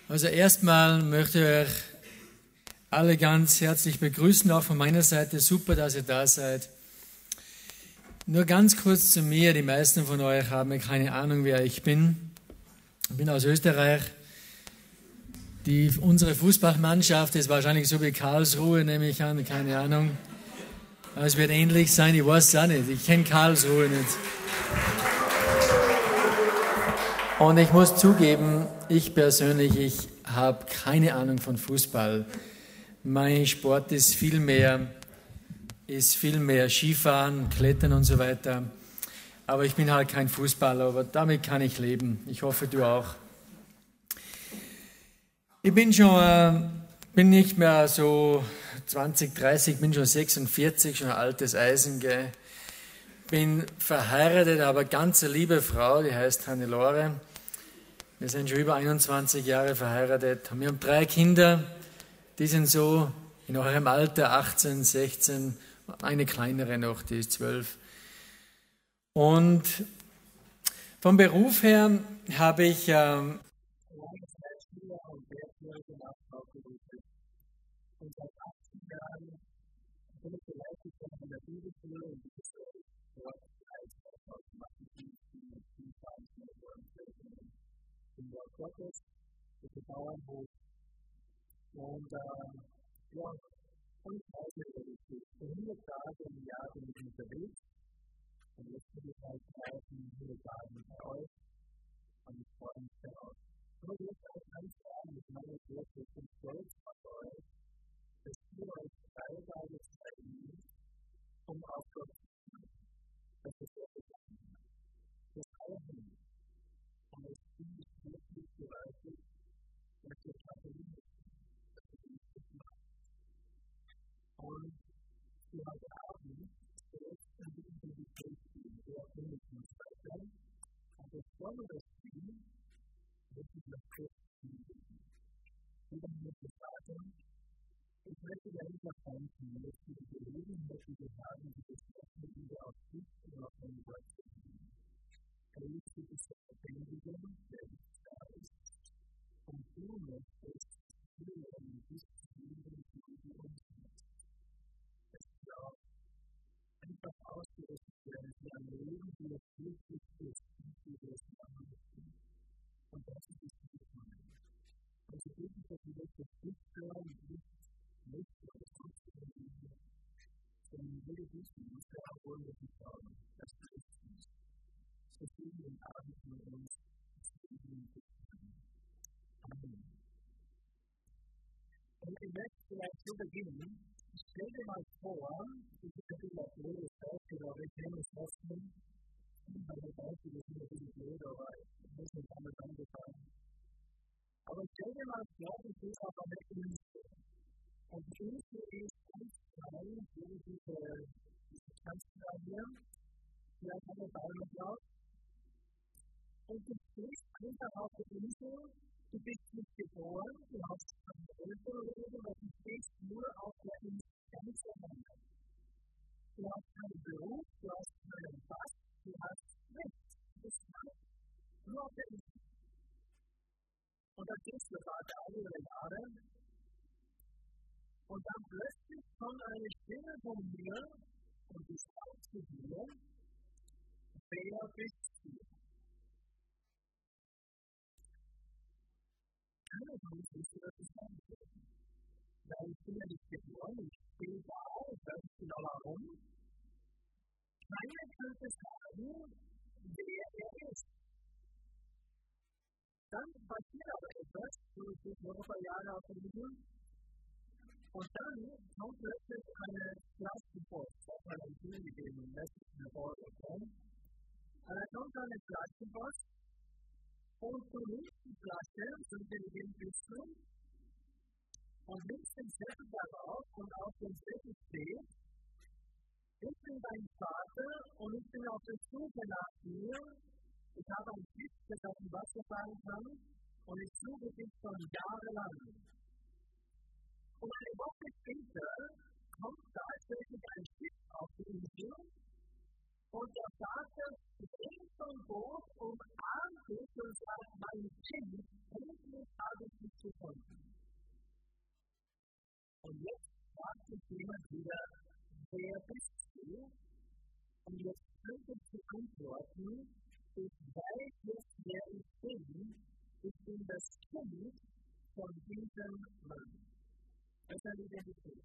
Also erstmal möchte ich euch alle ganz herzlich begrüßen, auch von meiner Seite. Super, dass ihr da seid. Nur ganz kurz zu mir. Die meisten von euch haben keine Ahnung, wer ich bin. Ich bin aus Österreich. Unsere Fußballmannschaft ist wahrscheinlich so wie Karlsruhe, nehme ich an, keine Ahnung. Aber es wird ähnlich sein, ich weiß es auch nicht. Ich kenne Karlsruhe nicht. Und ich muss zugeben, ich persönlich, habe keine Ahnung von Fußball. Mein Sport ist viel mehr Skifahren, Klettern und so weiter. Aber ich bin halt kein Fußballer, aber damit kann ich leben. Ich hoffe, du auch. Ich bin nicht mehr so 20, 30, bin schon 46, schon ein altes Eisen, gell. Bin verheiratet, aber ganz eine liebe Frau, die heißt Hannelore. Wir sind schon über 21 Jahre verheiratet. Wir haben 3 Kinder, die sind so in eurem Alter, 18, 16, eine kleinere noch, die ist 12. Und vom Beruf her habe ich und seit 18 Jahren bin ich geleitet von der Bibelschule und die ist dort als im Wort Gottes, das ist Bauernhof. Und ja, und Reiseberichte. Für 100 Tage im Jahr bin ich unterwegs. Und jetzt bin ich halt 100 Tage bei euch. Und ich freue mich darauf. Aber jetzt auch ganz klar mit meiner Kirche, ich bin stolz auf euch, dass ihr euch 3 Tage Zeit nehmt, um auf Gott zu kommen. Das ist sehr bekannt. Das Augen. Und es ist wirklich gewaltig, dass ihr Katholik das ist nicht gemacht. Und für heute Abend selbst in die Intensität gehen, der mindestens weiter. Und bevor wir das tun, möchte ich noch kurz gehen. Jeder möchte sagen, ich möchte dahinter kämpfen, dass wir die Gelegenheit, die wir haben, die Beschäftigung wieder auf dich und auf den Gott zu gehen. Hilfe ist der Verteidigung, der nicht da ist. Und du möchtest führen, bis zu jedem, die uns nicht. Es ist auch einfach ausgerichtet werden, für ein Leben, wie es wirklich ist, wie wir es machen müssen. Und das ist es nicht mein. Und ich bitte, dass wir das nicht hören, nicht oder sonst irgendwie, sondern jede wissen, was wir auch wollen, dass wir glauben, das ist nicht. Das ist den Abend von uns, das ist Amen. Und ich möchte vielleicht so beginnen, stell dir mal vor, ich bin natürlich auch blöd, das glaube ich, kenne das Hoffnung, weil das Beispiel ist immer wirklich blöd, aber ich muss nicht damit angefangen. Aber stell dir mal vor, du bist auf einer Insel. Und die Insel ist ganz klein, so wie diese Kanzler hier, vielleicht haben wir Bäume drauf. Und du stehst einfach auf der Insel, du bist nicht geboren, du hast keine Eltern oder so, aber du stehst nur auf der Insel ganz alleine. Du hast keinen Beruf, du hast keinen Pass, du hast nichts. Du bist nur auf der Insel. Und dann gehst du gerade alle Jahre. Und dann plötzlich kommt eine Stimme von mir und die sagt zu dir, wer bist du? Keiner von uns wusste, was ich sagen soll. Weil ich bin ja nicht geboren, ich stehe da, ich weiß nicht genau warum. Keiner könnte sagen, wer er ist. Dann passiert aber etwas, so ist es noch ein paar Jahre auf der Insel. Und dann kommt plötzlich eine Flaschenpost, das hat man viel gegeben, im letzten Vordergrund. Und dann kommt eine Flaschenpost und du nimmst die Flasche, so intelligent bist du, und nimmst den Zettel darauf und auf dem Zettel steht, ich bin dein Vater und ich bin auf der Suche nach dir. Ich habe ein Schiff, das auf dem Wasser fahren kann und ich suche dich schon jahrelang. Und eine Woche später kommt tatsächlich ein Schiff auf die Insel und der Vater springt vom Boot und umarmt dich und sagt, mein Kind, endlich habe ich dich bist du? Und jetzt könntest du antworten, ich weiß jetzt, wer ich bin das Kind von diesem Mann. Das ist eine Identität.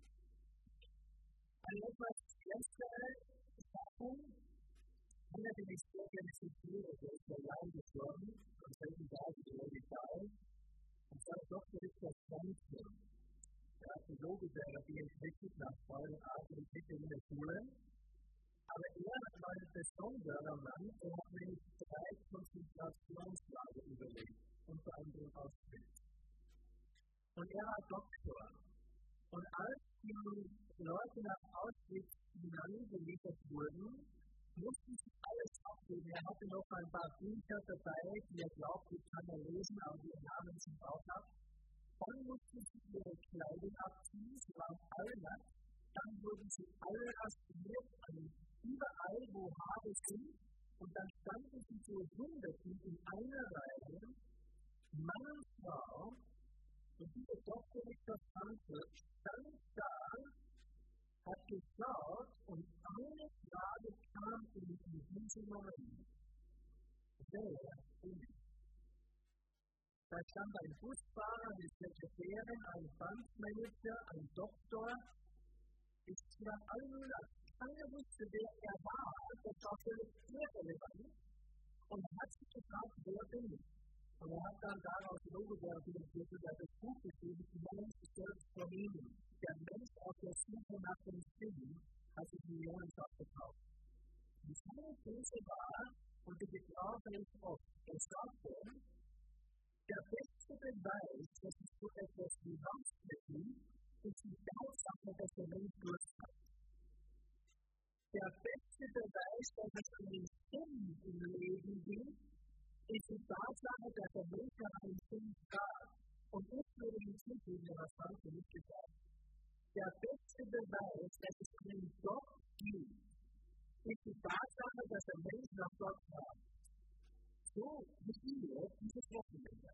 Eine etwas bessere Sache, einer, den ich sehr gerne zitiere, der ist vor Jahren gestorben, am selben Tag wie der Vital, und sein Doktor ist das Ganze. Der Psychologische Therapie entwickelt nach vollen Atementwicklung in der Schule. Aber er war ein besonderer Mann, der hat nämlich 3 Konzentrationslager überlebt, unter anderem Auschwitz. Und er war Doktor. Und als die Leute nach Auschwitz hineingeliefert wurden, mussten sie alles abgeben. Er hatte noch ein paar Bücher dabei, die er glaubte, kann er lesen, aber die Namen sind auch ab. Dann mussten sie ihre Kleidung abziehen, sie waren alle nackt. Dann wurden sie alle rasiert, überall, wo Haare sind. Und dann standen sie zu Hunderten in einer Reihe, Mann und Frau. Und dieser Doktor Viktor Frankl stand da, hat geschaut und eine Frage kam in diesen Moment. Wer bin ich? Da stand ein Busfahrer, eine Sekretärin, ein Bankmanager, ein Doktor. Es waren alle nur das. Keiner wusste, wer er war. Das war völlig irrelevant. Und er hat sich gefragt, wer bin ich? Und er hat dann daraus Logotherapie entwickelt, er hat das Buch geschrieben, Mensch selbst vernehmen. Der Mensch auf der Suche nach dem Sinn hat sich millionenfach verkauft. Die seine These war, und die beklage ich oft, er sagte, der beste Beweis, dass es so etwas wie Waschmittel ist die Tatsache, dass der Mensch Durst hat. Der beste Beweis, dass es um den Sinn im Leben geht, ist die Tatsache, dass der Mensch nach einem Sinn fragt. Und ich würde hinzufügen, was Frank nicht gesagt hat. Der beste Beweis, dass es um den Gott geht, ist die Tatsache, dass der Mensch nach Gott fragt. So wie wir dieses Wochenende.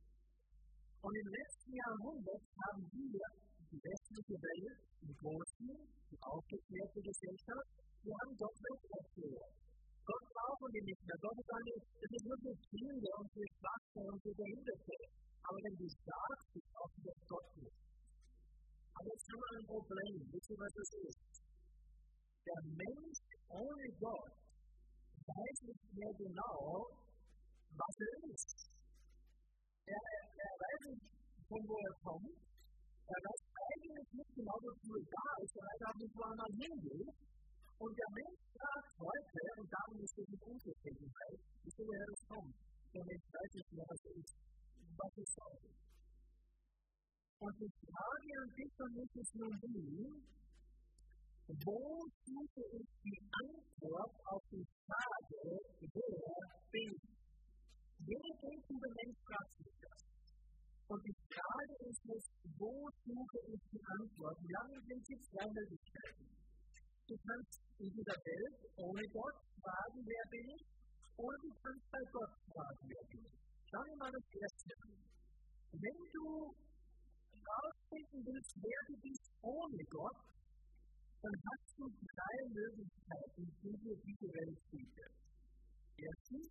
Und im letzten Jahrhundert haben wir, die westliche Welt, die Großen, die aufgeklärte Gesellschaft, wir haben Gott erklärt. Gott brauchen wir nicht mehr. Gott ist es ist nur für Kinder und für Schwache und für Behinderte. Aber wenn du sagst, du brauchst das Gott nicht. Aber jetzt haben wir ein Problem. Wisst ihr, was das ist? Der Mensch ohne Gott weiß nicht mehr genau, was er ist. Er weiß nicht, von wo er kommt. Er weiß eigentlich nicht genau, wofür er da ist. Er weiß auch nicht, wo er mal hingeht. Und der Mensch fragt heute, und darum ist es mit Unzufriedenheit, wieso er das kommt. Der Mensch weiß nicht mehr, was er ist. Was ist das? Und die Frage an dich und mich ist nun die, wo suche ich die Antwort auf die Frage, wer bin ich? Jeder denkende Mensch fragt sich das. Und die Frage ist jetzt, wo suche ich die Antwort? Wir haben im Prinzip 2 Möglichkeiten. Du kannst in dieser Welt ohne Gott fragen, wer bin ich? Oder du kannst bei Gott fragen, wer bin ich? Schauen wir mal das Erste an. Wenn du herausfinden willst, wer du bist ohne Gott, dann hast du 3 Möglichkeiten, die dir diese Welt bietet. Erstens,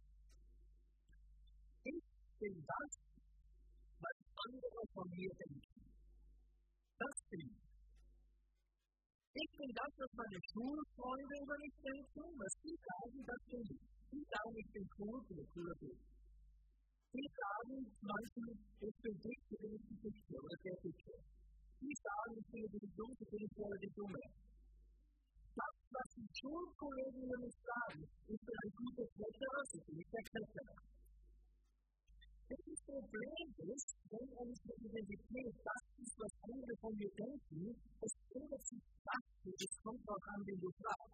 ich bin das, was andere von mir denken. Das bin ich. Ich bin das, was meine Schulfreunde über mich denken, was sie sagen, das bin ich. Sie sagen, ich bin cool, ich bin ein cooler Typ. Sie sagen, manchen, ich bin dick, ich bin die Dichte oder der Dicke. Sie sagen, ich bin die Dumme, ich bin voll die Dumme. Das, was die Schulkollegen über mich sagen, ich bin ein guter Kletterer, ich bin nicht der Kletterer. Das Problem ist, wenn unsere Identität das ist, was andere von mir denken, es ändert sich praktisch, es kommt darauf an, wen du fragst.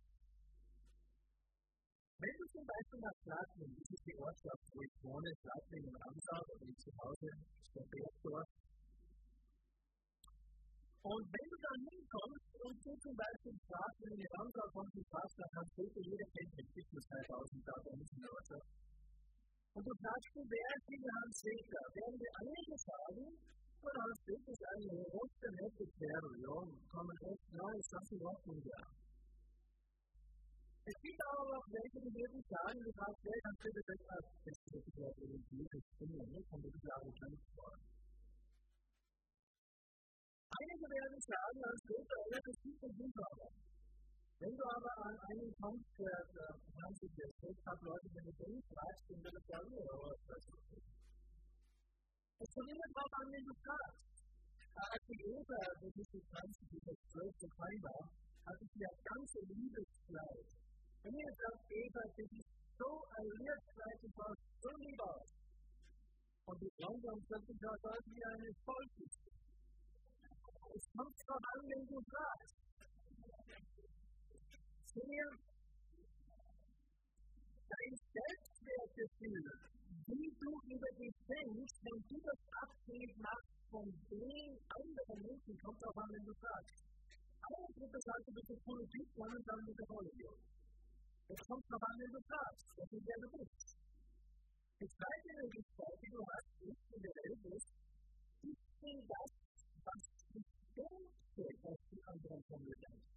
Wenn du zum Beispiel nach Schladming, das ist die Ortschaft, wo ich wohne, Schladming im Ramsau, oder ich zu Hause, der Bergdorf. Und wenn du dann hinkommst und du zum Beispiel fragst, wenn du in die Ramsau kommst und fragst, dann kannst du jeder kennt den Fitness 2000 da bei uns in der Ortschaft. Und du fragst, wer ist dieser Hans Weger? Werden wir alle sagen, und Hans Weger ist eine rote, nette Kerl, ja, kann man echt, ja, ist das in Ordnung, ja. Es gibt aber noch welche, die wirklich sagen, du sagst, wer kann bitte das ist wieder religiöse Stimme, ne? Kommt das wieder arrogant vor. Einige werden sagen, als Luther, das gibt es nicht aber. Wenn du aber an einen kommst, der sich jetzt hat, Leute, wenn du den fragst, dann wird es ja oder was ist das? Es kommt immer drauf an, wen du fragst. Als die Eva, das ist die 12. September, hatte sie ja ganze Liebeskleid. Und ihr sagt, Eva, das ist so ein Liebeskleid, das war so lieb aus. Und die langsam sagt, das war wie eine Vollkiste. Es kommt drauf an, wen du fragst. Sehr dein Selbstwertgefühl, wie du über dich denkst, wenn du das abhängig machst von den anderen Menschen, kommt darauf an, wenn du fragst. Eine Gruppe sagt, du bist eine coole Typ, die anderen sagen, du bist eine Vollidiot. Es kommt darauf an, wenn du fragst, was du gerne bist. Die zweite Möglichkeit, die du hast, ist, in der Welt ist, ich bin das, was ich denke, was die anderen von mir denken.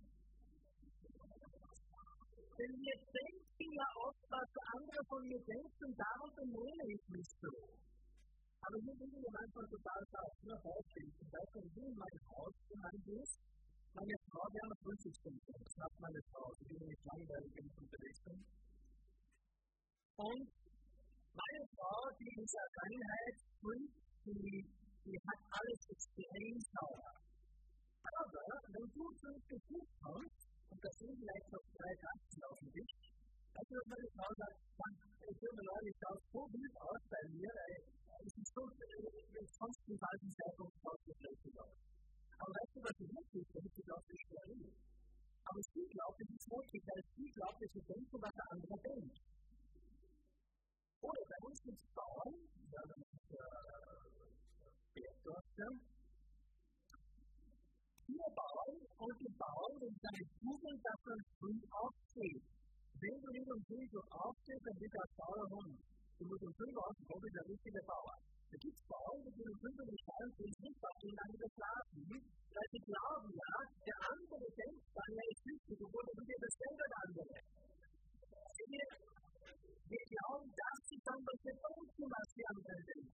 Denn wir denken ja oft, was andere von mir denken, darum benehme ich mich so. Aber hier sind wir manchmal total falsch. Nur Beispiel. Zum Beispiel, wenn du in mein Haus hineingehst, meine Frau gerne Frühstück stimmt. Das macht meine Frau, die nicht langweilig bin, unterwegs bin. Und meine Frau, die in der Vergangenheit die hat alles extrem sauber. Aber wenn du zum Besuch kommst, und das sind vielleicht noch 3 Tasten auf dem Tisch, dann wird meine Frau sagen, ich würde mir ich schaue so gut aus bei mir, es ist so, wenn sonst die falschen Zeitungen ausgeflächt aus. Aber weißt du, was ich wirklich denke? Ich glaube, das ist schwer. Aber sie glaubt, es ist wirklich, weil sie glaubt, dass sie denkt, was der andere denkt. Oder bei uns gibt es Bauern, ja, dann ist Bergdorfer, Bauern und die Bauern sind seine Kugeln, dass man früh aufsteht. Wenn du nicht um 5 Uhr aufstehst, dann wird das Bauer Hund. Du musst um 5 Uhr aufstehen, du bist der richtige Bauer. Da gibt es Bauern, die sind um 5 Uhr gestanden, die sind nicht, weil sie lange geschlafen, weil sie glauben, ja, der andere denkt dann, ja, ich fühle mich, obwohl du dir das selber der andere. Wir glauben, dass sie dann was bedeuten, was die anderen denken.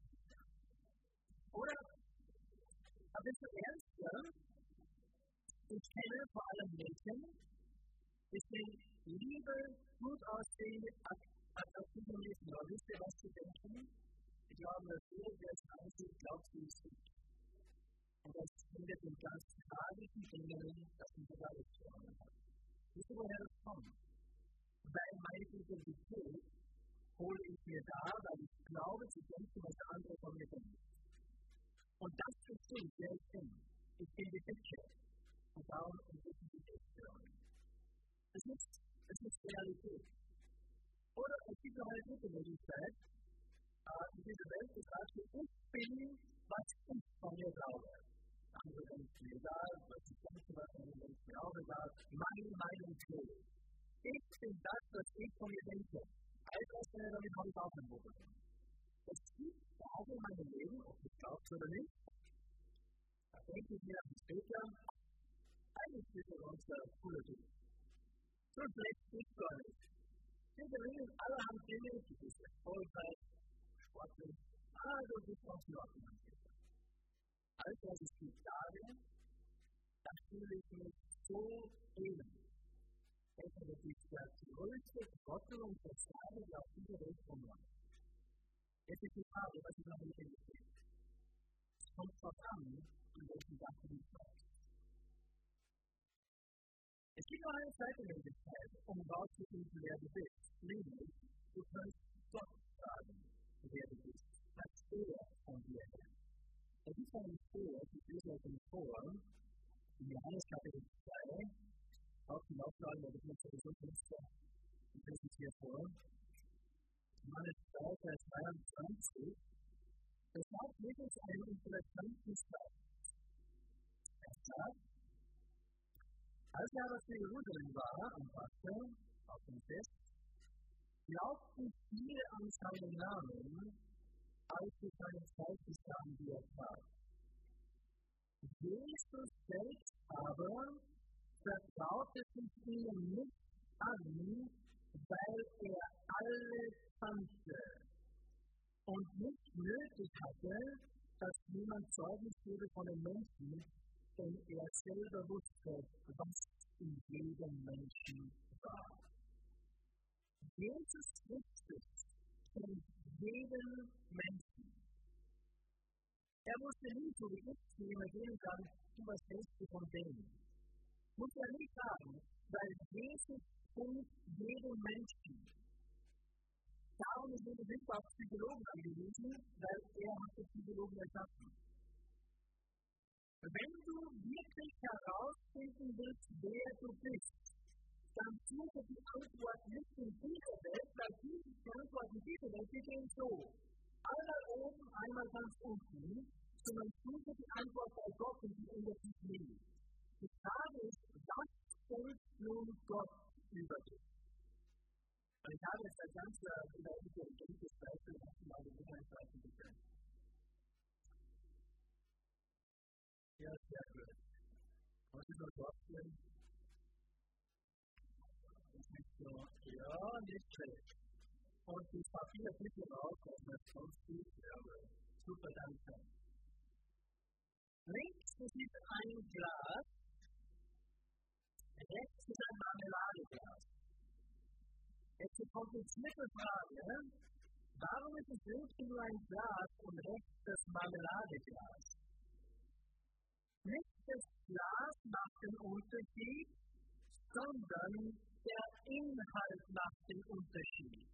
Oder? Aber bist du ernst, ja? Ich kenne vor allem Mädchen, die sind liebe, gut aussehende, attraktive Mädchen. Aber wisst ihr, was sie denken? Ich glaube, dass jeder, der es ansieht, glaubt, sie ist gut. Und das findet in ganz tragischen Dingen, dass man das alles verloren hat. Wisst ihr, woher das kommt? Weil meine Identität hole ich mir da, weil ich glaube, zu denken, was der andere von mir denkt. Und das bestimmt, wer ich bin. Ich bin die Picture. Und darum entwickeln die Picture. Es ist Realität. Oder es gibt noch eine dritte Möglichkeit. In dieser Welt gesagt, ich bin, was ich von mir glaube. Andere denken mir egal, was ich denke, was andere denken mir auch egal. Meine Meinung zählt. Ich bin das, was ich von mir denke. All das, damit habe ich auch ein Problem. Es gibt Tage in meinem Leben, ob du glaubst oder nicht, da denke ich mir später, eigentlich ist es unser cooler Typ. So schlecht ist gar nicht. Wir gewinnen allerhand Dinge, du bist erfolgreich, sportlich, du bist auch in Ordnung. All das ist die Tage, da fühle ich mich so elend. Das ist der größte Trottel und Versager, der auf dieser Welt rumläuft. Jetzt ist die Frage, was ist noch nicht hingestellt? Es kommt drauf an, in welchen Sachen du fragst. Es gibt noch eine zweite Möglichkeit, um rauszufinden, wer du bist. Nämlich, du kannst Gott fragen, wer du bist. Was er von dir hält. Es ist eine Stelle, die lese ich im Vor, in Johannes Kapitel 2, auf die Auflage, der das jetzt sowieso ist, ich lese es hier vor. Johannes 2, Vers 23. Das sagt wirklich einen interessanten Satz. Er sagt, als er aber zu Jerusalem war, am Wasser, auf dem Fest, glaubten viele an seinen Namen, als sie seine Zeichen sahen, die er tat. Jesus selbst aber vertraute sich ihnen nicht an, weil er alles kannte und nicht nötig hatte, dass jemand Zeugnis gebe von den Menschen, denn er selber wusste, was in jedem Menschen war. Jesus Christus kennt jeden Menschen. Er wusste nie, so wie ich zu ihm gehen kann, du was hältst du von dem. Muss er nicht sagen, weil Jesus kennt jeden Menschen. Darum ist er nicht auf Psychologen angewiesen, weil er hat die Psychologen erschaffen. Wenn du wirklich herausfinden willst, wer du bist, dann suche die Antwort nicht in dieser Welt, weil die Antwort in dieser Welt, die gehen so. Einmal oben, einmal ganz unten, sondern suche die Antwort bei Gott und die ändert sich nie. Die Frage ist, was denkt nun Gott über dich? Und ich habe jetzt ein ganz intelligentes Beispiel mal den Inhaltsseiten gestellt. Ja, sehr gut. Was ist das Wortspiel? Ja, nicht schlecht. Und das Papier bitte raus, was man sonst tut. Ja, super, danke. Links ist ein Glas, rechts ist ein Marmeladeglas. Jetzt die komplizierte Frage, warum ist es links nur ein Glas und rechts das Marmeladeglas? Nicht das Glas macht den Unterschied, sondern der Inhalt macht den Unterschied.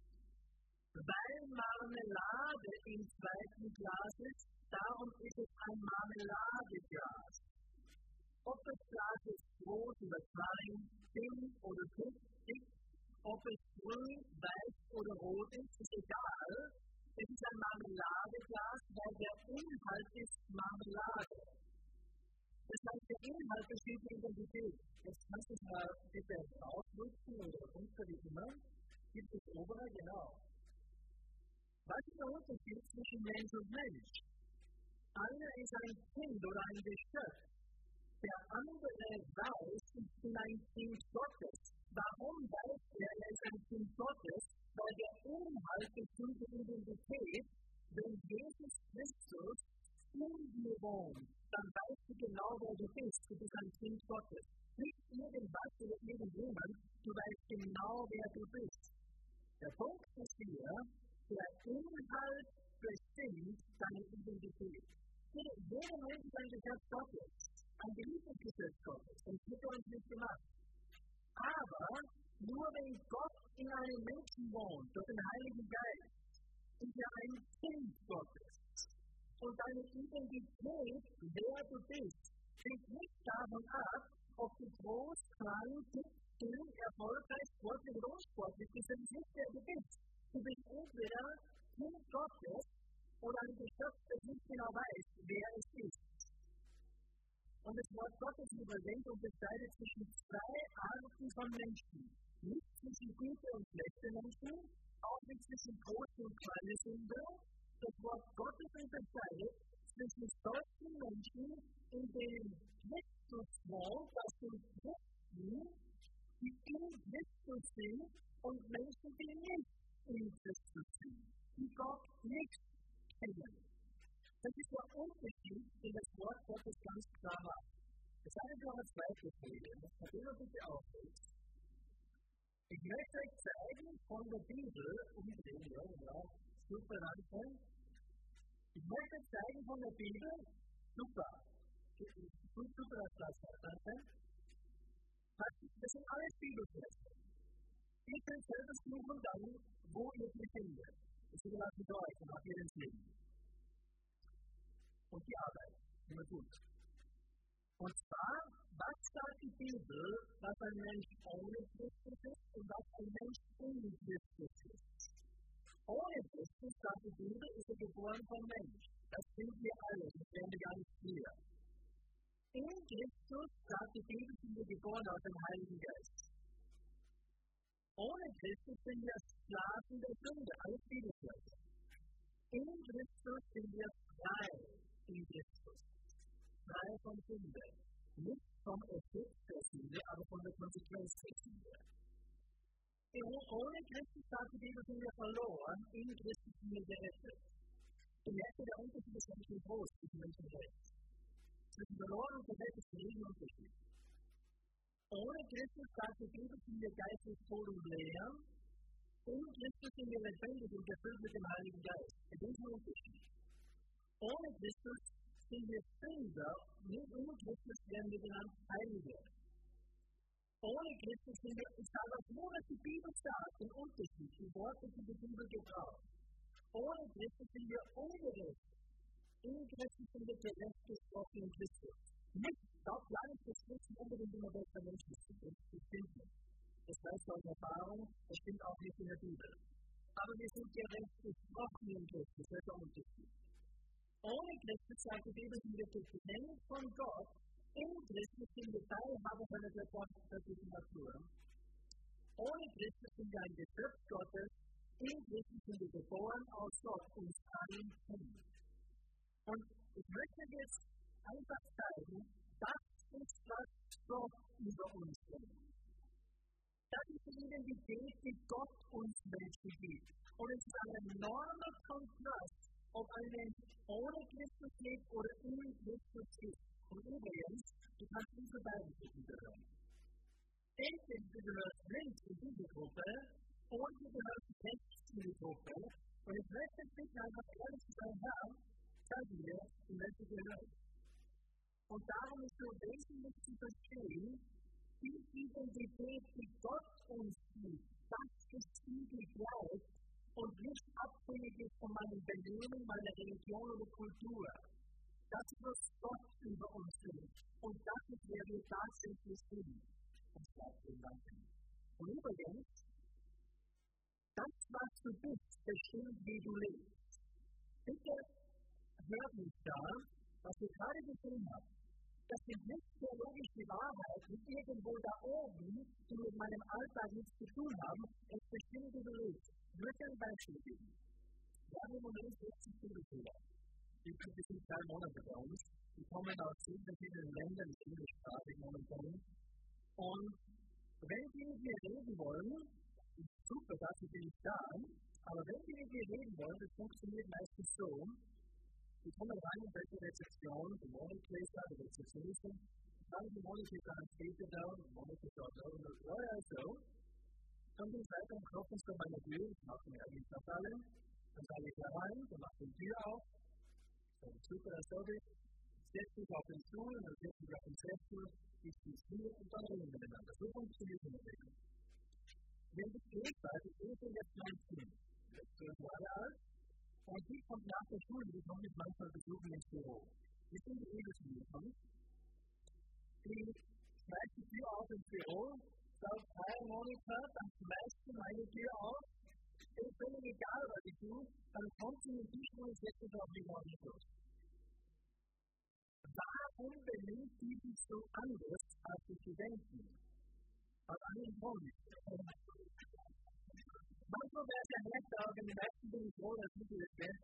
Weil Marmelade im zweiten Glas ist, darum ist es ein Marmeladeglas. Ob das Glas jetzt groß oder klein, dünn oder dick, ob es grün, weiß oder rot ist, ist egal. Es ist ein Marmeladeglas, weil der Inhalt ist Marmelade. Das heißt, der Inhalt besteht in der Identität. Jetzt kannst du es mal bitte ausnutzen oder runter, wie immer. Gibt es obere, genau. Was ist der Unterschied zwischen Mensch und Mensch? Einer ist ein Kind oder ein Geschöpf. Der andere weiß, ich bin ein Kind Gottes. Warum weiß er ist ein Kind Gottes? Weil der Inhalt bestimmt die Identität. Wenn Jesus Christus in dir wohnt, dann weißt du genau, wer du bist. Du bist ein Kind Gottes. Nicht irgendwas oder irgendjemand, du weißt genau, wer du bist. Der Punkt ist hier, der Inhalt bestimmt deine Identität. Jeder Mensch ist ein Geschöpf Gottes, ein geliebtes Geschöpf Gottes, und das wird uns nicht gemacht. Aber nur wenn Gott in einem Menschen wohnt, durch den Heiligen Geist, ist er ein Kind Gottes. Und deine Identität, wer du bist, hängt nicht davon ab, ob du groß, klein, dick, dünn, erfolgreich, sportlich oder unsportlich bist. Das ist nicht, wer du bist. Du bist entweder Kind Gottes oder ein Geschöpf, das nicht genau weiß, wer es ist. Und das Wort Gottes übersetzt und unterscheidet zwischen zwei Arten von Menschen. Nicht zwischen gute und schlechte Menschen, auch nicht zwischen große und kleine Sünder. Das Wort Gottes unterscheidet zwischen solchen Menschen, in denen Christus wohnt, das sind Christen, die in Christus sind, und Menschen, die nicht in Christus sind, die Gott nicht kennen. Das ist der Unterschied, den das Wort Gottes ganz klar macht. Das habe ich noch als zweite Folie, das kann ich noch bitte auflesen. Ich möchte euch zeigen von der Bibel, umdrehen, ja, super, danke. Ich möchte euch zeigen von der Bibel, super, super, danke. Das sind alles Bibelverse. Ihr könnt selber suchen dann, wo ihr sie findet. Das überlasse ich euch und habt ihr ins Leben. Und die Arbeit, immer gut. Und zwar, was sagt die Bibel, was ein Mensch ohne Christus ist und was ein Mensch in Christus ist? Ohne Christus, sagt die Bibel, ist er geboren vom Mensch. Das sind wir alle, das werden wir gar nicht früher. In Christus, sagt die Bibel, sind wir geboren aus dem Heiligen Geist. Ohne Christus sind wir Sklaven der Sünde, alles Bibelverse. In Christus sind wir frei in Christus. Frei von Sünde. Nicht vom Effekt der Sünde, aber von der Konsequenz der Sünde. Ohne Christus, sagt die Bibel, sind wir verloren, in Christus sind wir gerettet. Und merkt ihr, der Unterschied ist ganz schön groß zwischen Menschen und Recht. Zwischen verloren und gerettet ist ein Riesenunterschied. Ohne Christus, sagt die Bibel, sind wir geistlich tot und leer. In Christus sind wir lebendig und erfüllt mit dem Heiligen Geist. Ein Riesenunterschied. Ohne Christus sind wir Sünder, nicht ohne Christus werden wir genannt Heilige. Ohne Christus sind wir, ich sage auch nur, was die Bibel sagt, den Unterschied, die Worte, die die Bibel gebraucht. Ohne Christus sind wir ungerecht. In Christus sind wir gerecht gesprochen in Christus. Nicht, da bleibt das Christen unbedingt immer besser Menschen sind. Das stimmt nicht. Das heißt aus Erfahrung, das stimmt auch nicht in der Bibel. Aber wir sind gerecht gesprochen in Christus, das ist der Unterschied. Ohne Christus, sagt die Bibel, sind wir getrennt von Gott. In Christus sind wir Teilhaber seiner göttlichen Natur. Ohne Christus sind wir ein Geschöpf Gottes. In Christus sind wir geboren aus Gott, uns allen hin. Und ich möchte jetzt einfach zeigen, das ist, was Gott über uns denkt. Das ist die Identität, die Gott uns Menschen gibt. Und es ist ein enormer Kontrast, ob ein Mensch ohne Christus lebt oder in Christus ist. Und übrigens, du kannst diese beiden Gruppen gehören. Entweder du gehörst links in diese Gruppe, oder du gehörst rechts in die Gruppe. Und ich möchte dich einfach ehrlich zu sein, Herr, sag mir, in welche gehört. Und darum ist so wesentlich zu verstehen, die Identität, die Gott uns gibt, das gespiegelt bleibt und nicht abhängig ist von meinem Benehmen, meiner Religion oder Kultur. Das ist, was Gott über uns will. Und das ist, wer wir tatsächlich sind. Und sagt den Danken. Und übrigens, das, was du bist, bestimmt, wie du lebst. Bitte hört mich da, was ich gerade gesehen habe. Das sind nicht theologische Wahrheiten, die irgendwo da oben, die mit meinem Alltag nichts zu tun haben. Es bestimmt, wie du lebst. Ich möchte ein Beispiel geben. Wir haben im Moment 60 Bibelschüler. Die sind 3 Monate bei uns. Die kommen aus 7 verschiedenen Ländern, englischsprachig momentan. Und wenn die mit mir reden wollen, super, dafür bin ich da, aber wenn die mit mir reden wollen, das funktioniert meistens so, die kommen rein in welche Rezeption, die Monikläser, die Rezeptionisten, dann die Monikläser dann später da, die Monikläser da, und das war ja so. Dann bin ich weiter und klopfen so meine Tür, ich mache mir eigentlich das alle, dann sage ich da rein, dann mache ich die Tür auf, dann super, das habe ich, setze mich auf den Stuhl, dann setze ich auf den Sessel, ich bin hier und dann reden wir miteinander. So funktioniert es in der Regel. Wenn du gehst, also ich bin jetzt mein Kind, jetzt 12 Jahre alt, und die kommt nach der Schule, die kommt mich manchmal besuchen ins Büro. Die sind die Eheschule gekommen. Die schmeißt die Tür auf ins Büro, sagt, hi Monika, dann schmeißt sie meine Tür auf. Es ist völlig egal, was ich tue, dann kommt sie in die Schule und setzt sich auf die Morgenschluss. Warum benimmt die sich so anders als die Studenten? Aus einem Grund. Manchmal wäre es ja netter, wenn die meisten bin ich froh, dass ich das bin.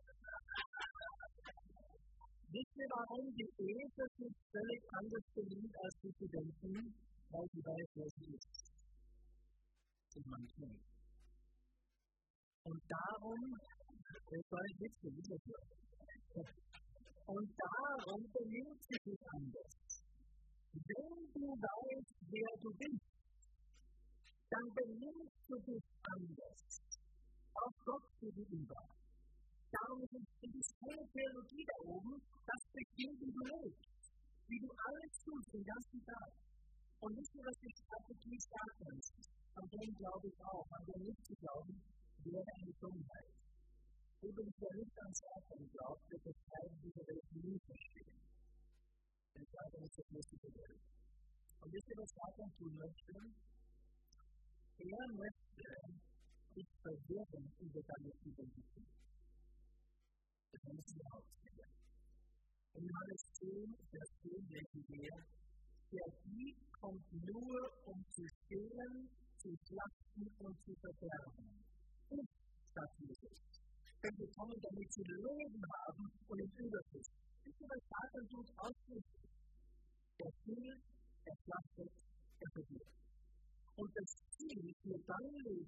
Wisst ihr, warum die Ehe sich völlig anders benimmt als die Studenten? Weil sie weiß, wer sie ist. Und man kennt. Und darum, das war ein Witz, das ist das so. Und darum benimmt sie sich anders. Wenn du weißt, wer du bist, dann benimmst du dich anders. Auch Gott gegenüber. Darum ist es keine Theologie da oben, das bestimmt, wie du lebst. Wie du alles tust den ganzen Tag. Und nicht nur, was die Strategie sagt, an dem glaube ich auch, an dem nicht zu glauben, wäre eine Dummheit. Übrigens, wer nicht an Satan glaubt, wird das Teil dieser Welt nie verstehen. Denn Satan ist das lustige Welt. Und wisst ihr, was Satan tun möchte? Er möchte dich verwirren über deine Identität. Das müssen wir aufzählen. In Johannes 10, Vers 10 lesen wir, der Dieb kommt nur, um zu stehlen, zu schlachten und zu verderben. Ich, sagt Jesus, denn wir kommen, damit sie Leben haben und im Überfluss. Wisst ihr, was Satan tut? Ausschließlich. Er stiehlt, er schlachtet, er verdirbt. Und das Ziel für dein Leben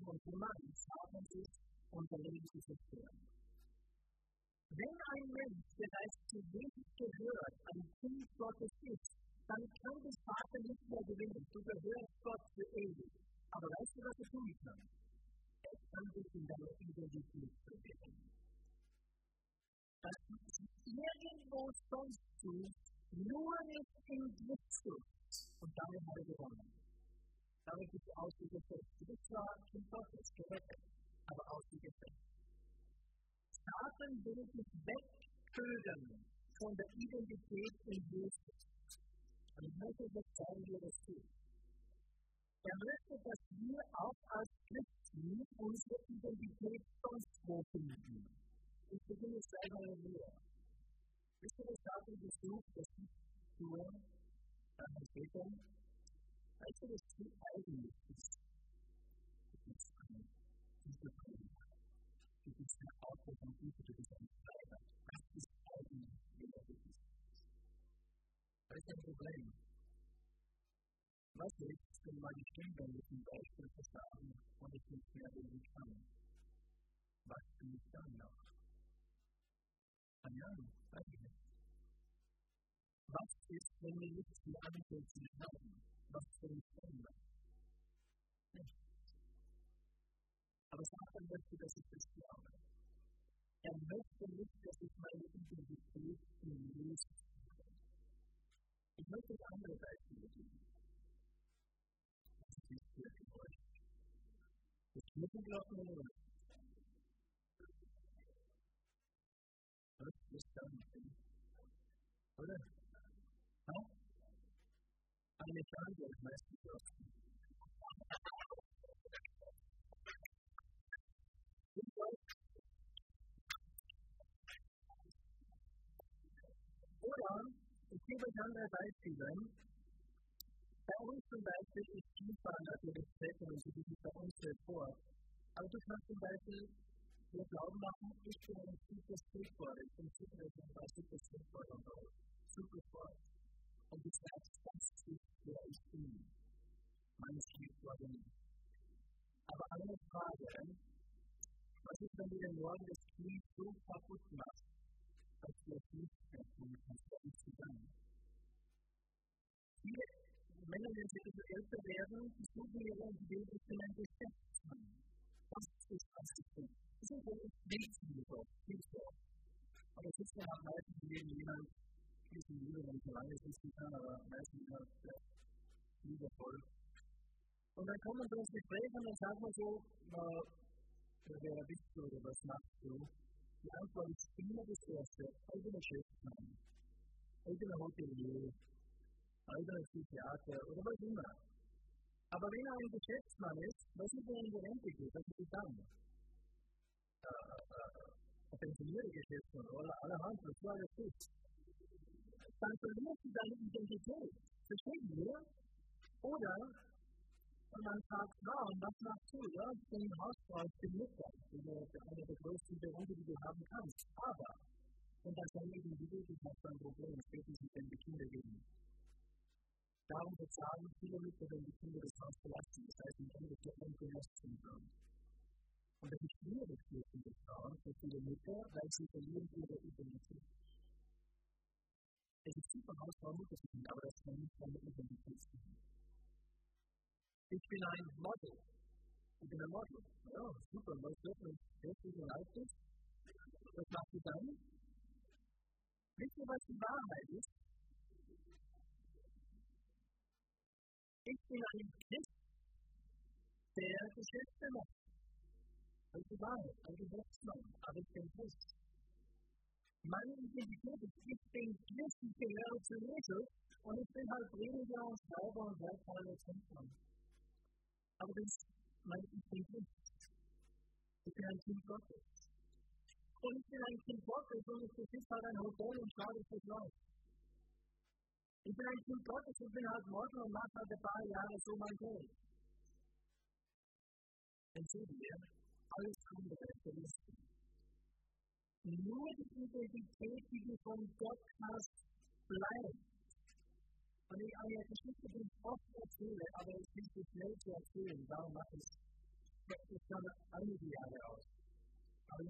und Gemeinde haben sich unser Leben zu zerstören. Wenn ein Mensch bereits zu Jesus gehört, ein Kind Gottes ist, dann kann das Vater nicht mehr gewinnen. Du gehörst Gott für ewig. Aber weißt du, was er tun kann? Er kann dich in deiner Identität verwirren. Dass du irgendwo sonst tust, nur nicht in Christus. Und damit hat er gewonnen. Damit bist du ausgesetzt. Du bist zwar Kind Gottes, gerettet, aber ausgesetzt. Satan will dich wegködern von der Identität in Jesus. Und ich möchte jetzt zeigen, wie er das tut. Er möchte, dass wir auch als Christen unsere Identität sonst wo finden. Ich beginne es selber hier. Wisst ihr, was Satan versucht, dass ich tue, später? Weißt du, was du eigentlich bist? Du bist ein Prediger. Du bist ein Autor von Büchern, du bist ein Schreiber. Das ist eigentlich, wer du bist. Das ist ein Problem. Was ist, wenn meine Kinder mit dem Beispiel versagen und ich nicht mehr leben kann? Was tue ich dann noch? Ja, weiß ich nicht. Was ist, wenn wir nicht die Antworten haben? Was soll ich ändern? Nicht. Aber Satan möchte, dass ich das glaube. Er möchte nicht, dass ich meine Identität in Jesus habe. Ich möchte andere Beispiele geben. Das ist nicht für euch. Das Kirchenglocken oder was? Das ist dann nicht. Oder? Ja? Eine Frage ist meistens das. Oder, ich gebe euch andere Beispiele. Bei uns zum Beispiel ist Skifahren natürlich selten und so wie es bei uns vor. Aber du kannst zum Beispiel dir Glauben machen, ich bin ein super Skateboarder, ich bin super Skateboarder und auch super Sport. Und du sagst, das ist, wer ich bin. Mein Skateboarder nicht. Aber eine Frage, was ist, wenn du den Morgen des Knies so kaputt machst, dass du es nicht mehr tun kannst, um zu sein? Viele Männer, wenn sie etwas älter werden, suchen ihre Idee, ich bin ein Geschäftsmann. Das ist, was ich bin. Das ist ein Wildliebe, aber es ist ja auch meistens in jedem jemand, diesen Liebe, wenn ich lange wissen kann, aber meistens jemand sehr liebevoll. Und dann kommen wir ins Gespräch und dann sagen wir so, wer bist du oder was machst du? Die Antwort ist immer das Erste, eigener Geschäftsmann, eigener Hotelier, eigener Psychiater oder was immer. Aber wenn er ein Geschäftsmann ist, was ist, wenn er in die Rente geht? Was ist dann? Pensionierte Geschäftsmann oder allerhand, was war das gut? Dann verlierst du deine Identität. Verstehen wir? Oder man fragt, und was machst du? Ja, ich bin Hausfrau, ich bin Mutter. Einer der größten Berufe, die du haben kannst. Aber, und das ist eben die Idee, das ist ein Problem, spätestens wenn die Kinder geben. Darum bezahlen viele Mütter, wenn die Kinder das Haus verlassen. Das heißt, im Ende der Empty-Nest-Syndrom. Und das ist schwierig für viele Frauen, für viele Mütter, weil sie verlieren ihre Identität. Es ist super, Hausfrau Mutter zu sein, aber das kann nicht meine Identität sein. Ich bin ein Model. Ich bin ein Model. Ja, super, was wird mit hässlichen Leistung? Was machst du dann? Wisst ihr, was die Wahrheit ist? Ich bin ein Christ, der Geschäfte macht. Das ist die Wahrheit, ein Geschäftsmann, aber ich bin Christ. Meine Identität ist, ich bin Christ, ich gehöre zu Jesus und ich bin halt Prediger und Schreiber und wertvoller Zentrum. Aber das ist meine Identität. Ich bin ein Kind Gottes. Und ich bin ein Kind Gottes und ich besitze halt ein Hotel und schaue, dass das läuft. Ich bin ein Kind Gottes und bin halt Model und mache halt ein paar Jahre so mein Geld. Dann sehen wir, alles andere vermisst du. Nur die Identität, die du von Gott hast, bleibt. Und ich eine Geschichte, die ich oft erzähle, aber es ist nicht schnell zu erzählen, darum mache ich es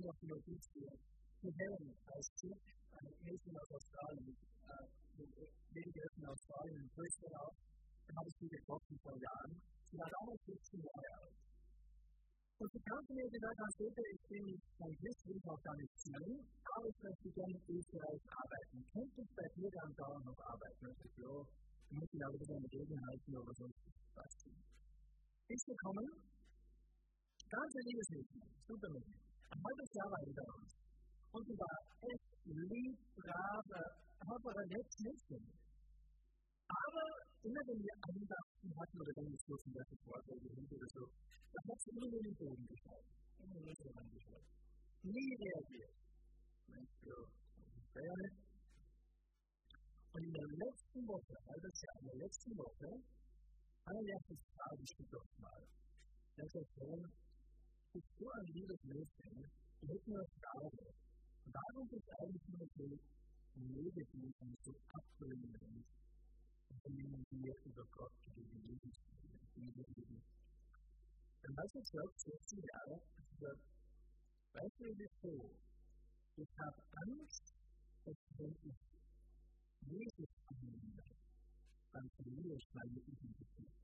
noch die Notiz hier. Die Helen heißt sie, eine Mädchen aus Australien, wenige in Australien, in Bristol auch. Dann habe ich sie getroffen vor Jahren. Sie war damals 17 Jahre alt. Und sie kannte mir gesagt, Hans Peter, ich bin nicht von Christ, will ich auch gar nicht sein, aber ich möchte gerne in Österreich arbeiten. Könnte ich bei dir dann da noch arbeiten? Und ich so, du musst dich aber wieder eine Rede halten oder sonst was. Ist gekommen, ganz ein liebes Mädchen, super Mädchen. Ein halbes Jahr war hinter uns. Und sie war echt lieb, brave, aber ein nettes Mädchen. Aber immer wenn wir Andachten hatten oder wenn wir es bloß in der Vorträge oder so, da hat sie immer nur den Boden geschaut. Immer nur so angeschaut. Nie reagiert. Mensch, so, gerne. Und in der letzten Woche, halbes Jahr, in der letzten Woche, allerletztes Frage steht doch mal. Der Person ist so ein liebes Mädchen, die hätte nur eine Frage. Warum ist eigentlich nur so negativ und so ablehnend? Wenn wir über Gott gegenüber stehen. Dann weiß ich selbst 16 Jahre, weißt du, wie so? Ich habe Angst, dass wenn ich Jesus annehme, dann verliere ich meine Identität.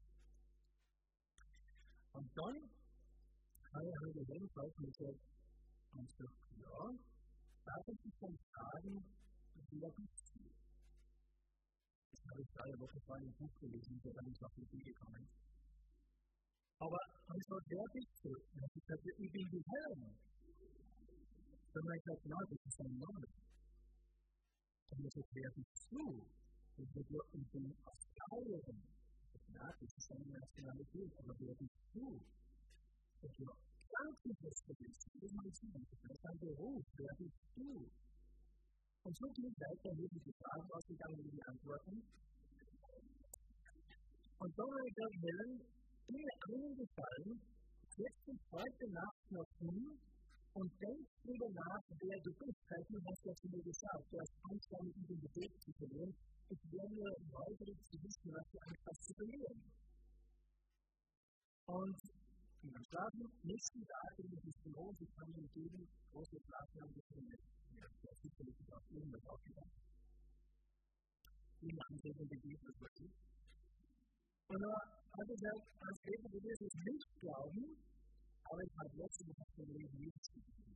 Und dann habe ich heute jedenfalls mit der Antwort, ja, darf ich dich dann fragen, wer bist du? Das habe ich 3 Wochen vorher im Buch gelesen, und dann ist auf die Idee gekommen. Aber ich sage, wer bist du? Und ich sage, ich bin die Herren. Dann habe ich gesagt, na, das ist ein Name. Und ich sage, wer bist du? Und ich sage, ich bin Australierin. Ja, das ist eine Nationalität, aber wer bist du? Ich sage, ja, danke, dass du bist. Das ist mein Ziel. Das ist dein Beruf. Wer bist du? Und so ging es weiter, mögliche Fragen ausgegangen, wie die Antworten. Und dann habe ich gesagt, Helen, mir eingefallen, setz dich heute Nacht noch hin und denk drüber nach, wer du bist. Du hast ja zu mir gesagt, du hast Angst, deine Identität zu verlieren. Ich wäre nur neugierig zu wissen, was du Angst hast zu verlieren. Und beim Schlafen, nächsten Tag in das Büro, sie kam mir entgegen, große Schlafen haben gefunden. Das ist sicherlich auch irgendwas aufgegangen. Die Anregung begegnet das wirklich. Und dann hat er gesagt, als Peter, du wirst es nicht glauben, aber ich habe letzte Woche von Leben nichts gegeben.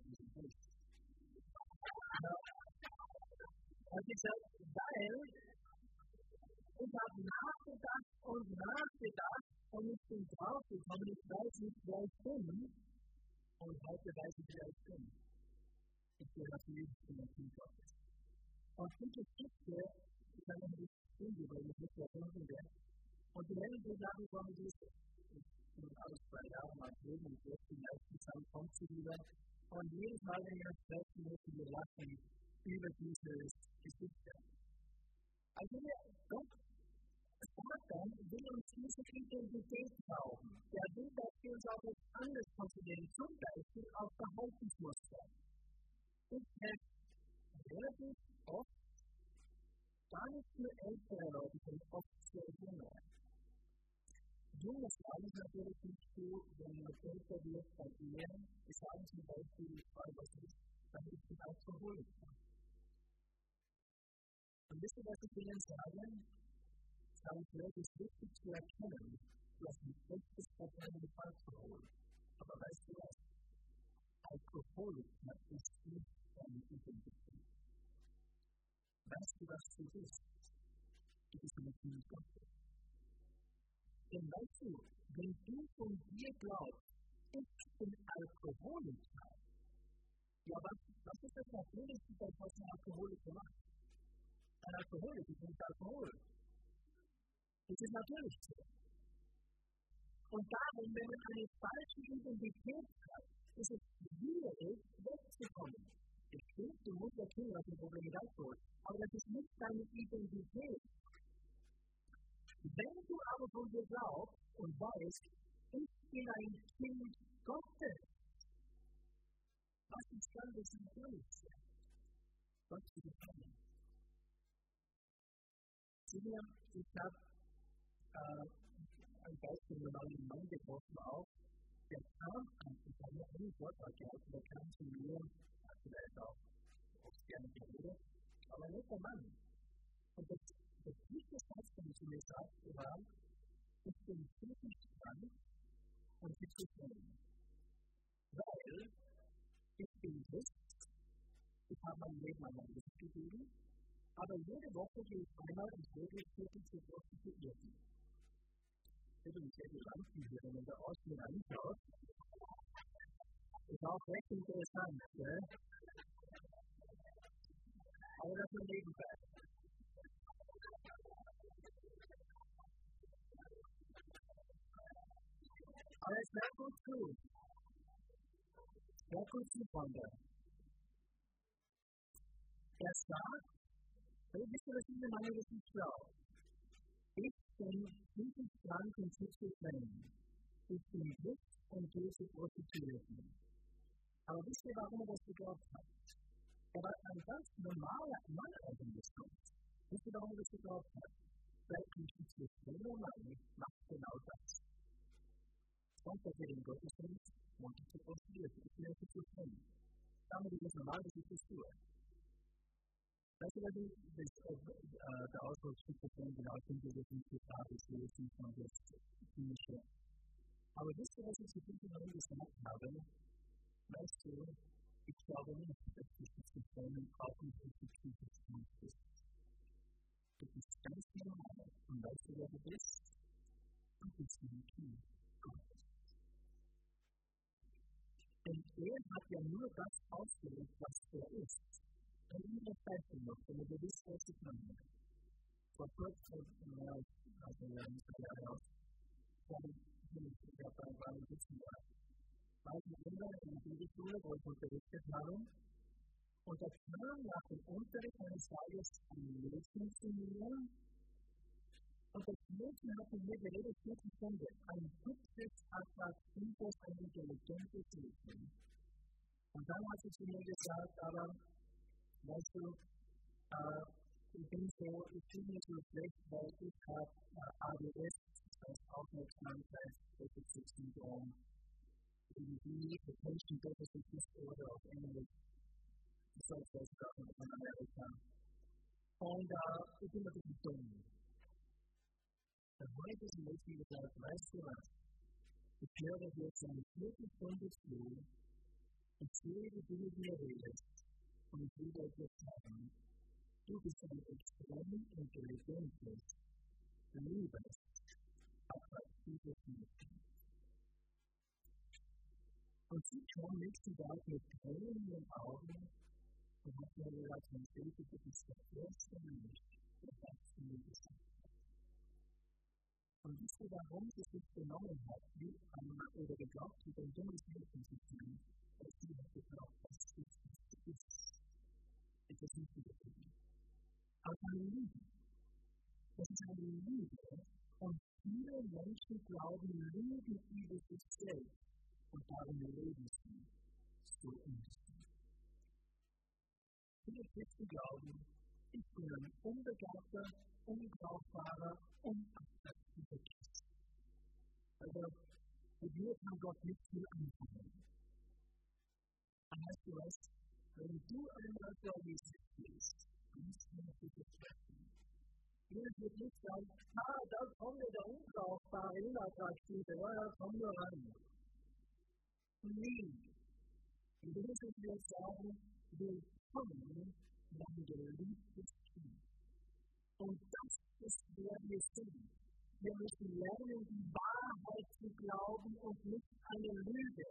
Und ich gesagt, weil ich habe nachgedacht und ich bin draufgekommen, ich weiß nicht, wer ich bin. Und heute weiß ich, wer ich bin. Ich bin das Leben von dem Kind Gottes. Und diese Geschichte ist eine Geschichte, weil ich nicht erfunden werde. Und die Menschen, die sagen, warum ist es? Ich bin alles 2 Jahre mal Leben und jetzt die meisten Zeit kommt sie wieder. Und jedes Mal, wenn wir sprechen, müssen wir lachen über diese Geschichte. Also Gott sagt dann, will uns diese Identität brauchen. Er will, dass wir uns auch etwas anderes konzentrieren, zum Beispiel auf Verhaltensmuster. Ich habe relativ oft gar nicht nur ältere Leute, sondern oft sehr junge. Junge sagen natürlich nicht so, wenn man älter wird bei Ehen, die sagen zum Beispiel, was ist, dann ist es Alkoholiker. Und wisst ihr, was ich Ihnen sagen? Sagen wir, es ist wichtig zu erkennen, dass ein echtes Problem mit Alkohol. Aber weißt du was? Alkoholiker ist nicht eine Identität. Weißt du, was du bist? Du bist ein Kind Gottes. Denn weißt du, wenn du von dir glaubst, ich bin Alkoholiker, ja, was ist das Natürlichste, was ein Alkoholiker macht? Ein Alkoholiker trinkt Alkohol. Das ist natürlich so. Und darum, wenn man eine falsche Identität hat, ist es schwierig, wegzukommen. Es stimmt, du musst erkennen, was ein Problem mit Alkohol ist. Aber das ist nicht deine Identität. Wenn du aber von dir glaubst und weißt, ich bin ein Kind Gottes, was ist dann das Natürlichste? Gott zu bekennen. Ich habe ein Beispiel mit einem Mann getroffen auch, der kam an, ich habe noch nie Vortrag gehabt, der kam zu mir, hat vielleicht auch gerne geredet, aber ein netter Mann. Und das wichtigste, was er zu mir sagte, war, ich bin wirklich krank und ich bin schön. Weil ich bin Christ, ich habe mein Leben an mein Leben gegeben, aber jede Woche gehe ich einmal ins Regelviertel zu Prostituierten. Übrigens, die Lampen hier, wenn man da außen anschaut, ist auch recht interessant, ne? Aber das nur nebenbei. Aber es hört gut zu. Hört gut zu, Freunde. Er sagt, wisst ihr, was diese Mann wirklich schlau? Ich bin wirklich krank und schizophren. Ich bin Christ und gehe zu Prostituierten. Aber wisst ihr, warum er das geglaubt hat? Er war ein ganz normaler Mann eigentlich. Wisst ihr, warum er das geglaubt hat? Weil ein schizophrener Mann macht genau das. Sonst hat er den Gottesdienst und zu Prostituierten. Ich bin ein schizophren. Damit ist es normal, dass ich das tue. Weißt du, der Ausdruck schizophren genau sind, wir das nicht gefragt, ist lesen von das Klinische. Aber wisst ihr, was ich zu diesem gesagt habe? Weißt du, ich glaube nicht, dass die Schizophrenen auch nicht effektiv ist. Du bist ganz normal. Und weißt du, wer du bist? Du bist ein Kind Gottes. Und er hat ja nur das ausgelegt, was er ist. Und in der Zeit noch, wenn du wisst, was ich meine. Vor kurzem, also ja, nicht so Jahre aus, ich habe ein paar Wissen gehabt. Weil die Kinder in der Bibelschule, wo ich unterrichtet habe, und da kam nach dem Unterricht eines Tages ein Mädchen zu mir, und das Mädchen hat mit mir geredet, 40 Stunden, ein hübsches, attraktives, ein intelligentes Mädchen. Und dann hat sie zu mir gesagt, aber, weißt du, ich fühle mich so schlecht, weil ich habe ADS, das heißt Aufmerksamkeitsdefizitsyndrom, irgendwie Attention Deficit Disorder auf Englisch, das heißt das von Amerika. Und ich bin ein bisschen dumm. Dann habe ich diesem Mädchen gesagt, weißt du was, ich höre dir jetzt eine 40 Stunden zu, ich sehe, wie du mit mir redest, und ich will dir jetzt sagen, du bist ein extrem intelligentes, liebes, attraktives Mädchen. Und sie kam nächsten Tag mit Tränen in den Augen und hat mir gesagt, mein Baby, du bist der erste Mensch, der das zu mir gesagt hat. Und wisst ihr, warum sie sich genommen hat, oder geglaubt hat, ein dummes Mädchen zu sein? Weil sie hat geglaubt, das ist, was du bist. Es ist nicht übertrieben. Aber eine Liebe. Das ist eine Liebe. Und viele Menschen glauben, Lügen über sich selbst. Und darum leben sie so ungestüm. Viele Christen glauben, ich bin ein unbegabter, unbrauchbarer, unattraktiver Christ. Also, mit mir kann Gott nicht viel anfangen. Aber weißt du was? Wenn du einmal vor Jesus bist, dann musst du dich betrachten. Jesus wird nicht sagen, da kommt der unbrauchbare, unattraktive, ja, komm nur rein. Nie. Und Jesus wird sagen, willkommen, mein geliebtes Kind. Und das ist, wer wir sind. Wir müssen lernen, die Wahrheit zu glauben und nicht eine Lüge.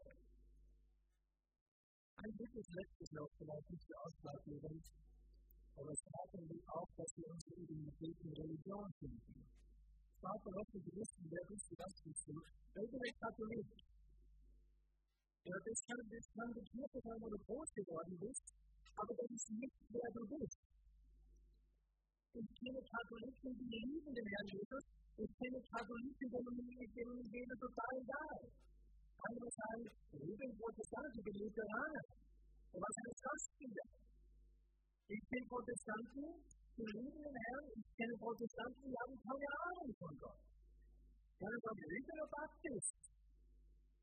Ein gutes letztes noch, vielleicht nicht für Ausschlaggebend, aber es sagen wir auch, dass wir unsere Identität in Religion finden. Vater, was du wissen, wer bist du, was bist du? Wenn du ein Katholik, ja, das kann geklärt sein, wo du groß geworden bist, aber das ist nicht, wer du bist. Ich kenne Katholiken, die lieben den Herrn Jesus. Ich kenne Katholiken, denen wäre total egal. Andere sagen, ich bin Protestant, ich bin Lutheraner. Und was heißt das wieder? Ich bin Protestanten, die lieben den Herrn. Ich kenne Protestanten, die haben keine Ahnung von Gott. Ja, dann sagen wir, ich bin Baptist.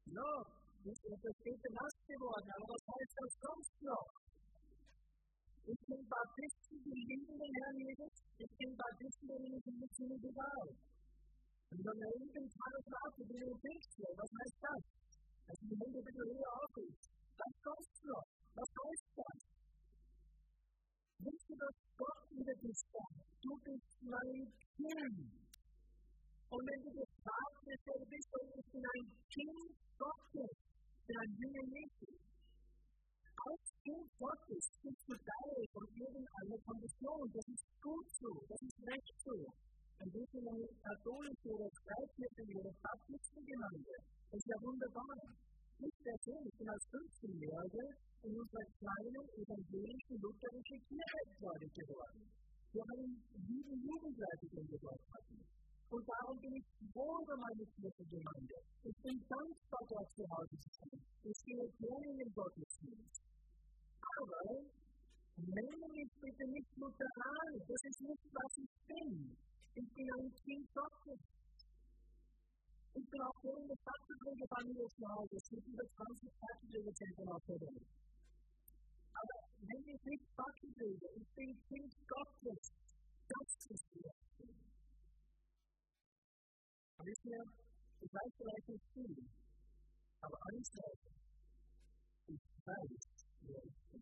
Ja, das ist nass geworden, aber was heißt das sonst noch? Ich bin Baptisten, die lieben den Herrn Jesus. Ich bin Baptisten, die sind nicht egal. Und wenn er jeden Tag fragt, wie du bist, was heißt das? Dass die Hände bitte höher aufricht. Was sonst noch? Was heißt das? Willst du, dass Gott über dich sagt? Du bist mein Kind. Und wenn du gefragt bist, wer du bist, dann bist du ein Kind Gottes, ein Jünger Jesu. Als Kind Gottes bist du Teil von irgendeiner Kondition. Das ist gut so, das ist recht so. Und wir sind eine katholische oder freikirchliche oder Baptistengemeinde. Das ist ja wunderbar. Ich persönlich bin als 15-Jähriger in unserer kleinen evangelischen lutherischen Kirche gläubig geworden. Wir haben 7 Jugendleiter, die wir dort hatten. Und darum bin ich froh über meine Kirchengemeinde. Ich bin dankbar, dort zu Hause zu sein. Ich gehe gerne in den Gottesdienst. Aber nenne mich bitte nicht Lutheran. Das ist nicht, was ich bin. Ich bin ein Kind Gottes. Ich bin auch gerne in der Fachbetrügerfamilie zu Hause. Es gibt über 20 Fachbetrügerzentren auf der Welt. Aber wenn ich nicht Fachbetrüger, ich bin Kind Gottes. Das ist das. Und ich weiß vielleicht nicht viel, aber eins weiß ich weiß, wer ich bin.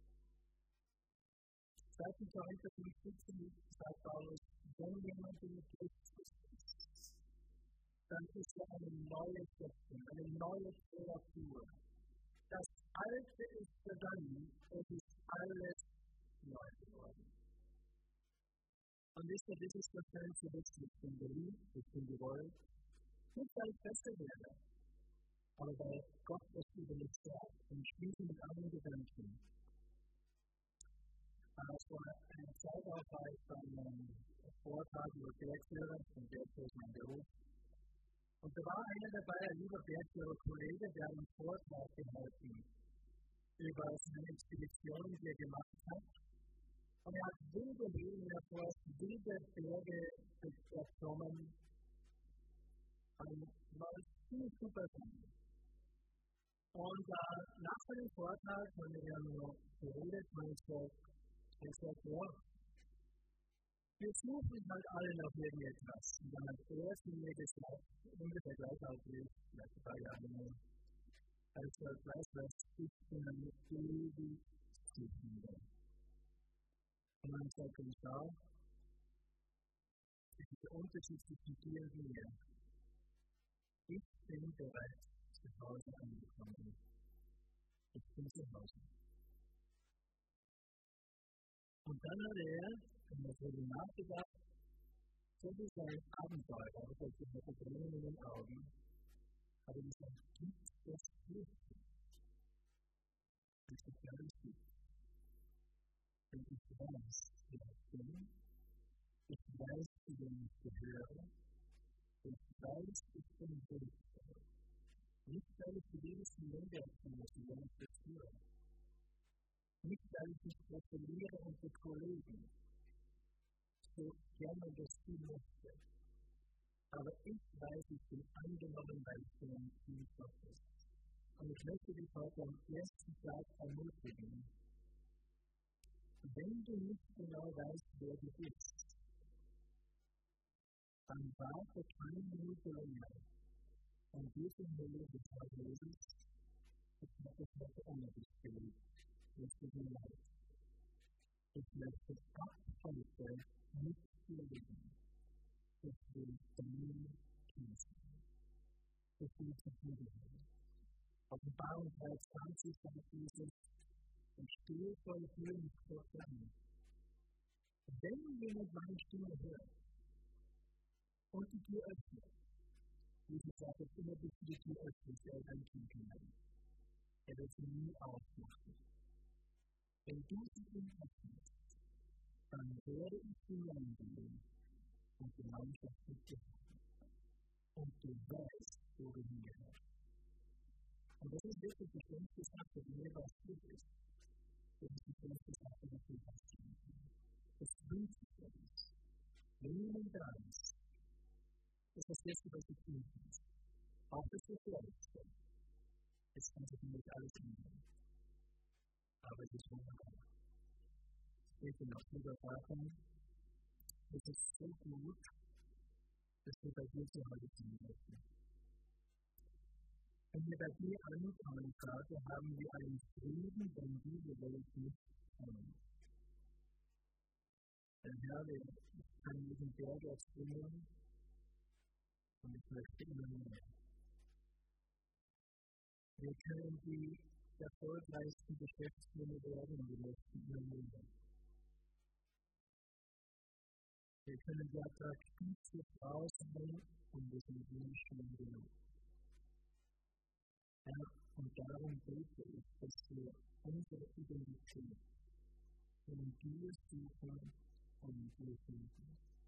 2. Korinther 5,17 sagt Paulus, wenn jemand in Christus ist, dann ist er eine neue Schöpfung, eine neue Kreatur. Das Alte ist vergangen, es ist alles neu geworden. Und wisst ihr, das ist das Ganze wichtig. Ich bin geliebt, ich bin gewollt. Nicht, weil ich besser werde, aber weil Gott das über mich sagt. Und ich schließe mit anderen Gedanken. Vor einer Zeit auch war ich beim Vortrag über Bergführer und Bergführer ist mein Beruf. Und da war einer dabei, ein lieber Bergführer-Kollege, der einen Vortrag gehalten über seine Expedition, die er gemacht hat. Und er hat wilde Leben erforscht, wilde Berge erklommen. Und war ziemlich super sein. Und nach seinem Vortrag haben wir noch geredet und ich sagte, ja, wir suchen halt alle nach irgendetwas. Und dann hat er zu mir gesagt, ungefähr gleich alt wie ich, vielleicht 2 Jahre mehr. Also, weißt du was, ich bin ein ewig Suchender. Und dann sagte ich, schau, das ist der Unterschied zwischen dir und mir. Ich bin bereits zu Hause angekommen. Ich bin zu Hause. Und dann hat er, wenn er darüber nachgedacht, so wie sein Abenteuer, also mit den Tränen in den Augen, hat er gesagt, gibt es Hilfe? Das ist ganz gut. Und ich weiß, wer ich bin. Ich weiß, zu wem ich gehöre. Ich weiß, ich bin willensvoll. Nicht, weil ich die wenigsten Länder tue, sondern ich führe. Nicht, weil ich mich profiliere unter Kollegen, so gerne das tun möchte. Aber ich weiß, ich bin angenommen, weil ich bin ein Kind Gottes. Und ich möchte dich heute am ersten Tag ermutigen, wenn du nicht genau weißt, wer du bist, dann warte keine Minute länger. Und diese Höhe des Jesus, ich habe es heute ohne dich geliebt. Es tut mir leid. Ich möchte ab heute nicht mehr leben. Ich will dein Kind sein. Ich will zu dir gehören. Offenbarung 3,20 sagt Jesus, ich stehe vor der Tür und klopfe an. Wenn jemand meine Stimme hört und die Tür öffnet, Jesus sagt, dass immer bis du die Tür öffnest, er dein Kind hinein. Er wird sie nie aufmachen. Wenn du sie ihm öffnest, dann werde ich hineingehen und Gemeinschaft mit dir haben. Und du weißt, wo du hingehörst. Und das ist wirklich die schönste Sache, die mir was gut ist. Das ist die schönste Sache, die mir passieren kann. Es wünscht sich uns. Wenn jemand da ist, das ist das Beste, was du tun kannst. Auch das Gefährlichste. Es kann sich nicht alles ändern. Aber es ist wunderbar. Es geht in auch lieber darum, es ist so gut, dass wir bei dir zu Hause sein dürfen. Wenn wir bei dir ankommen, Vater, haben wir einen Frieden, den diese Welt nicht kennt. Denn Herr, wir können diesen Berg erzwingen und ich möchte immer mehr. Wir können die erfolgreichsten Geschäftsmänner werden und wir möchten immer mehr. Wir können die attraktivste Frau sein und wir sind nie schön genug. Herr, und darum bete ich, dass wir unsere Identität in dir suchen und in dir finden.